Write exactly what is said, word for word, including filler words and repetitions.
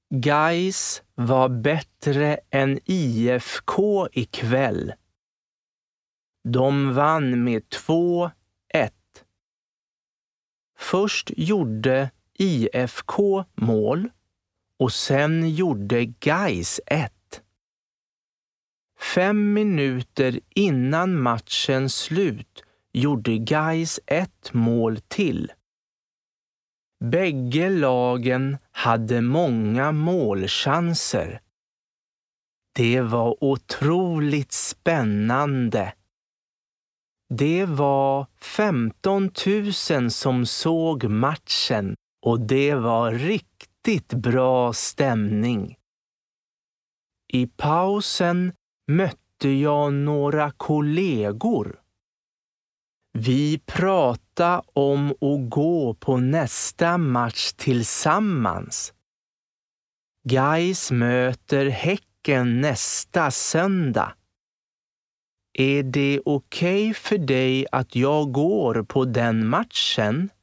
Gais var bättre än I F K ikväll. De vann med två ett. Först gjorde I F K mål och sen gjorde Gais ett. Fem minuter innan matchens slut gjorde Gais ett mål till. Bägge lagen hade många målchanser. Det var otroligt spännande. Det var femton tusen som såg matchen och det var riktigt bra stämning. I pausen mötte jag några kollegor. Vi pratade om att gå på nästa match tillsammans. Gais möter Häcken nästa söndag. Är det okej för dig att jag går på den matchen?